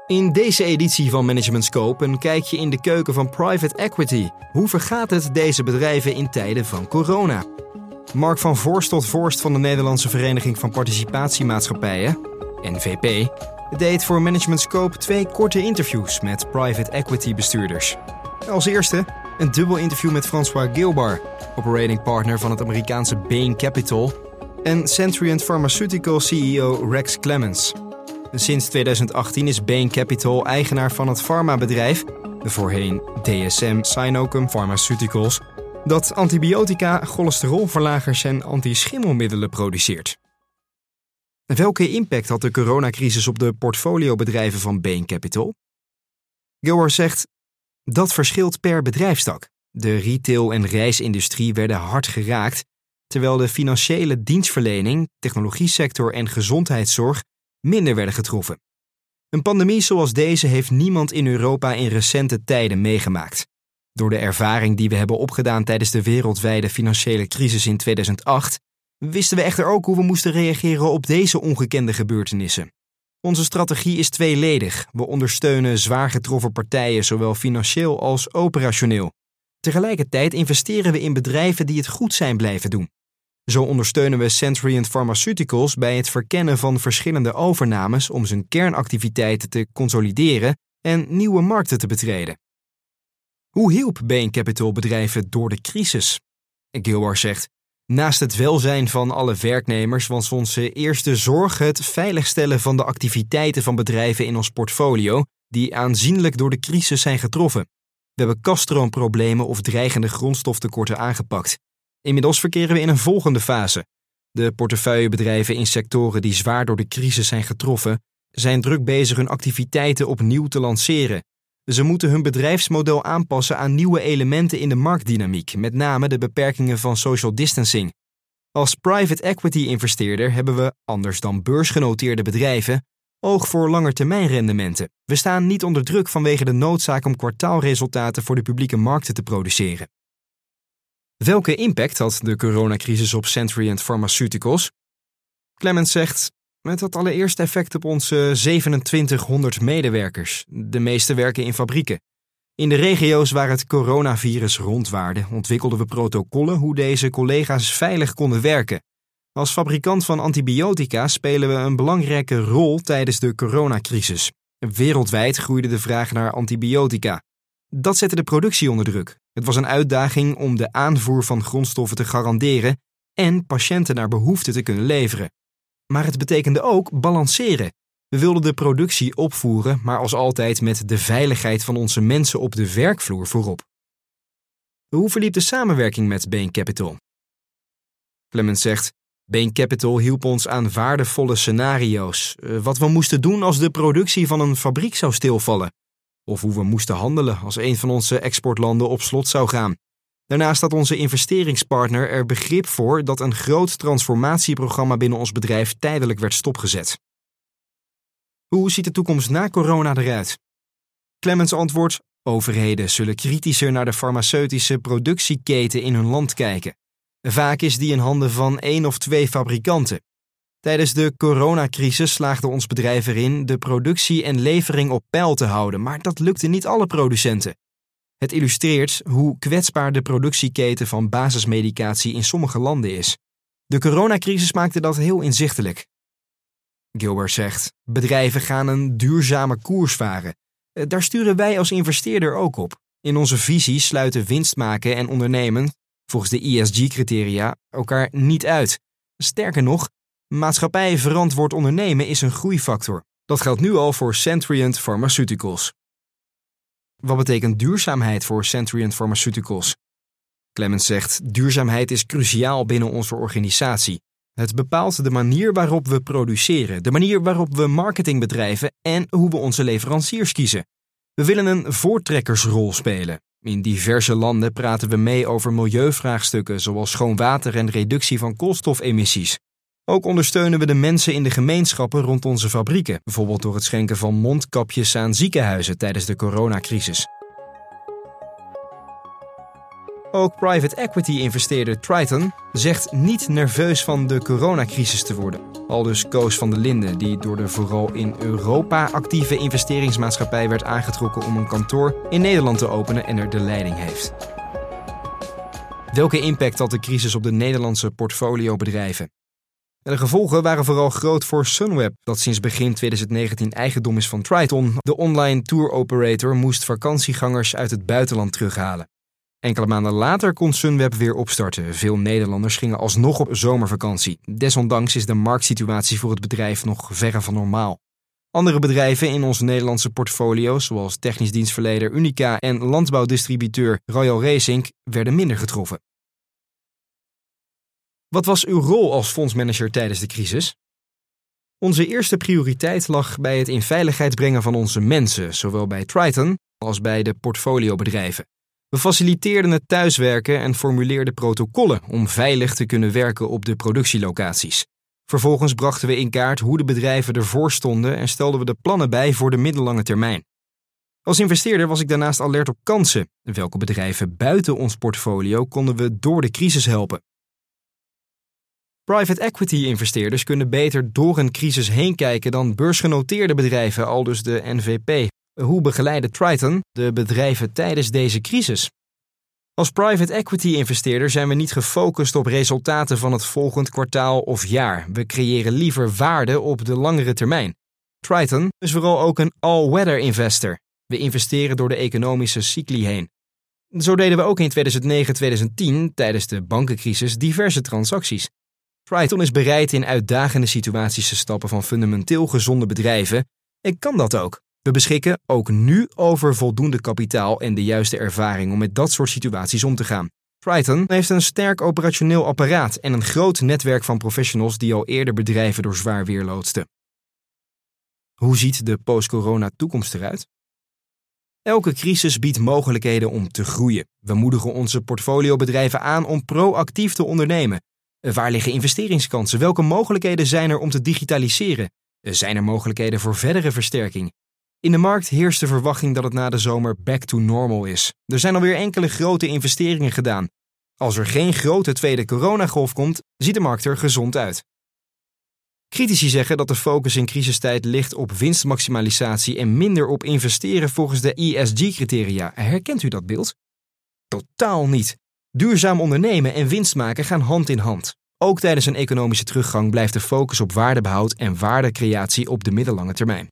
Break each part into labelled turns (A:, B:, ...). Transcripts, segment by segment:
A: In deze editie van Management Scope een kijkje in de keuken van private equity. Hoe vergaat het deze bedrijven in tijden van corona? Mark van Voorst tot Voorst van de Nederlandse Vereniging van Participatiemaatschappijen, NVP, deed voor Management Scope 2 korte interviews met private equity bestuurders. Als eerste een dubbel interview met François Gilbar, operating partner van het Amerikaanse Bain Capital, en Centriant Pharmaceutical CEO Rex Clemens. Sinds 2018 is Bain Capital eigenaar van het farmabedrijf, voorheen DSM Sinochem Pharmaceuticals, dat antibiotica, cholesterolverlagers en antischimmelmiddelen produceert. Welke impact had de coronacrisis op de portfoliobedrijven van Bain Capital? Gilbar zegt, dat verschilt per bedrijfstak. De retail- en reisindustrie werden hard geraakt, terwijl de financiële dienstverlening, technologiesector en gezondheidszorg minder werden getroffen. Een pandemie zoals deze heeft niemand in Europa in recente tijden meegemaakt. Door de ervaring die we hebben opgedaan tijdens de wereldwijde financiële crisis in 2008, wisten we echter ook hoe we moesten reageren op deze ongekende gebeurtenissen. Onze strategie is tweeledig. We ondersteunen zwaar getroffen partijen, zowel financieel als operationeel. Tegelijkertijd investeren we in bedrijven die het goed zijn blijven doen. Zo ondersteunen we Centriant Pharmaceuticals bij het verkennen van verschillende overnames om zijn kernactiviteiten te consolideren en nieuwe markten te betreden. Hoe hielp Bain Capital bedrijven door de crisis? Gilbar zegt, naast het welzijn van alle werknemers was onze eerste zorg het veiligstellen van de activiteiten van bedrijven in ons portfolio die aanzienlijk door de crisis zijn getroffen. We hebben kaststroomproblemen of dreigende grondstoftekorten aangepakt. Inmiddels verkeren we in een volgende fase. De portefeuillebedrijven in sectoren die zwaar door de crisis zijn getroffen, zijn druk bezig hun activiteiten opnieuw te lanceren. Ze moeten hun bedrijfsmodel aanpassen aan nieuwe elementen in de marktdynamiek, met name de beperkingen van social distancing. Als private equity investeerder hebben we, anders dan beursgenoteerde bedrijven, oog voor langetermijnrendementen. We staan niet onder druk vanwege de noodzaak om kwartaalresultaten voor de publieke markten te produceren. Welke impact had de coronacrisis op Centriant Pharmaceuticals? Clemens zegt, het had allereerst effect op onze 2700 medewerkers. De meeste werken in fabrieken. In de regio's waar het coronavirus rondwaarde, ontwikkelden we protocollen hoe deze collega's veilig konden werken. Als fabrikant van antibiotica spelen we een belangrijke rol tijdens de coronacrisis. Wereldwijd groeide de vraag naar antibiotica. Dat zette de productie onder druk. Het was een uitdaging om de aanvoer van grondstoffen te garanderen en patiënten naar behoefte te kunnen leveren. Maar het betekende ook balanceren. We wilden de productie opvoeren, maar als altijd met de veiligheid van onze mensen op de werkvloer voorop. Hoe verliep de samenwerking met Bain Capital? Clemens zegt, Bain Capital hielp ons aan waardevolle scenario's. Wat we moesten doen als de productie van een fabriek zou stilvallen. Of hoe we moesten handelen als een van onze exportlanden op slot zou gaan. Daarnaast had onze investeringspartner er begrip voor dat een groot transformatieprogramma binnen ons bedrijf tijdelijk werd stopgezet. Hoe ziet de toekomst na corona eruit? Clemens antwoordt, overheden zullen kritischer naar de farmaceutische productieketen in hun land kijken. Vaak is die in handen van 1 of 2 fabrikanten. Tijdens de coronacrisis slaagde ons bedrijf erin de productie en levering op peil te houden, maar dat lukte niet alle producenten. Het illustreert hoe kwetsbaar de productieketen van basismedicatie in sommige landen is. De coronacrisis maakte dat heel inzichtelijk. Gilbar zegt, bedrijven gaan een duurzame koers varen. Daar sturen wij als investeerder ook op. In onze visie sluiten winst maken en ondernemen, volgens de ESG-criteria, elkaar niet uit. Sterker nog, maatschappij verantwoord ondernemen is een groeifactor. Dat geldt nu al voor Centriant Pharmaceuticals. Wat betekent duurzaamheid voor Centriant Pharmaceuticals? Clemens zegt, duurzaamheid is cruciaal binnen onze organisatie. Het bepaalt de manier waarop we produceren, de manier waarop we marketing bedrijven en hoe we onze leveranciers kiezen. We willen een voortrekkersrol spelen. In diverse landen praten we mee over milieuvraagstukken zoals schoon water en reductie van koolstofemissies. Ook ondersteunen we de mensen in de gemeenschappen rond onze fabrieken, bijvoorbeeld door het schenken van mondkapjes aan ziekenhuizen tijdens de coronacrisis. Ook private equity-investeerder Triton zegt niet nerveus van de coronacrisis te worden. Aldus Koos van der Linden, die door de vooral in Europa actieve investeringsmaatschappij werd aangetrokken om een kantoor in Nederland te openen en er de leiding heeft. Welke impact had de crisis op de Nederlandse portfoliobedrijven? De gevolgen waren vooral groot voor Sunweb, dat sinds begin 2019 eigendom is van Triton. De online tour operator moest vakantiegangers uit het buitenland terughalen. Enkele maanden later kon Sunweb weer opstarten. Veel Nederlanders gingen alsnog op zomervakantie. Desondanks is de marktsituatie voor het bedrijf nog verre van normaal. Andere bedrijven in ons Nederlandse portfolio, zoals technisch dienstverlener Unica en landbouwdistributeur Royal Racing, werden minder getroffen. Wat was uw rol als fondsmanager tijdens de crisis? Onze eerste prioriteit lag bij het in veiligheid brengen van onze mensen, zowel bij Triton als bij de portfoliobedrijven. We faciliteerden het thuiswerken en formuleerden protocollen om veilig te kunnen werken op de productielocaties. Vervolgens brachten we in kaart hoe de bedrijven ervoor stonden en stelden we de plannen bij voor de middellange termijn. Als investeerder was ik daarnaast alert op kansen. Welke bedrijven buiten ons portfolio konden we door de crisis helpen? Private equity-investeerders kunnen beter door een crisis heen kijken dan beursgenoteerde bedrijven, aldus de NVP. Hoe begeleidde Triton de bedrijven tijdens deze crisis? Als private equity-investeerder zijn we niet gefocust op resultaten van het volgend kwartaal of jaar. We creëren liever waarde op de langere termijn. Triton is vooral ook een all-weather investor. We investeren door de economische cycli heen. Zo deden we ook in 2009-2010 tijdens de bankencrisis diverse transacties. Triton is bereid in uitdagende situaties te stappen van fundamenteel gezonde bedrijven en kan dat ook. We beschikken ook nu over voldoende kapitaal en de juiste ervaring om met dat soort situaties om te gaan. Triton heeft een sterk operationeel apparaat en een groot netwerk van professionals die al eerder bedrijven door zwaar weer loodsten. Hoe ziet de post-corona toekomst eruit? Elke crisis biedt mogelijkheden om te groeien. We moedigen onze portfoliobedrijven aan om proactief te ondernemen. Waar liggen investeringskansen? Welke mogelijkheden zijn er om te digitaliseren? Zijn er mogelijkheden voor verdere versterking? In de markt heerst de verwachting dat het na de zomer back to normal is. Er zijn alweer enkele grote investeringen gedaan. Als er geen grote tweede coronagolf komt, ziet de markt er gezond uit. Critici zeggen dat de focus in crisistijd ligt op winstmaximalisatie en minder op investeren volgens de ESG-criteria. Herkent u dat beeld? Totaal niet. Duurzaam ondernemen en winst maken gaan hand in hand. Ook tijdens een economische teruggang blijft de focus op waardebehoud en waardecreatie op de middellange termijn.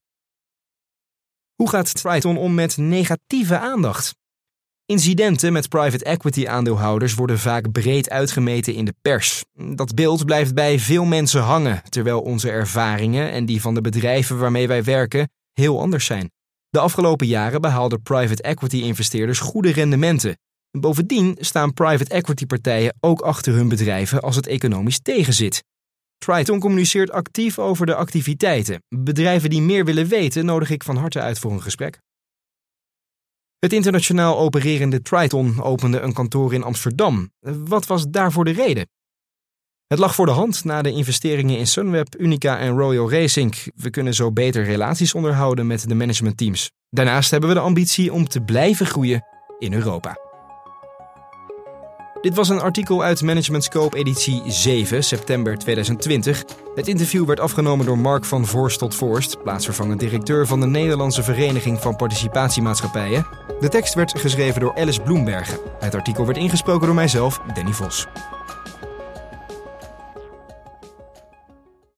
A: Hoe gaat Triton om met negatieve aandacht? Incidenten met private equity aandeelhouders worden vaak breed uitgemeten in de pers. Dat beeld blijft bij veel mensen hangen, terwijl onze ervaringen en die van de bedrijven waarmee wij werken heel anders zijn. De afgelopen jaren behaalden private equity investeerders goede rendementen. Bovendien staan private equity partijen ook achter hun bedrijven als het economisch tegenzit. Triton communiceert actief over de activiteiten. Bedrijven die meer willen weten nodig ik van harte uit voor een gesprek. Het internationaal opererende Triton opende een kantoor in Amsterdam. Wat was daarvoor de reden? Het lag voor de hand na de investeringen in Sunweb, Unica en Royal Racing. We kunnen zo beter relaties onderhouden met de managementteams. Daarnaast hebben we de ambitie om te blijven groeien in Europa. Dit was een artikel uit Management Scope editie 7, september 2020. Het interview werd afgenomen door Mark van Voorst tot Voorst, plaatsvervangend directeur van de Nederlandse Vereniging van Participatiemaatschappijen. De tekst werd geschreven door Alice Bloembergen. Het artikel werd ingesproken door mijzelf, Danny Vos.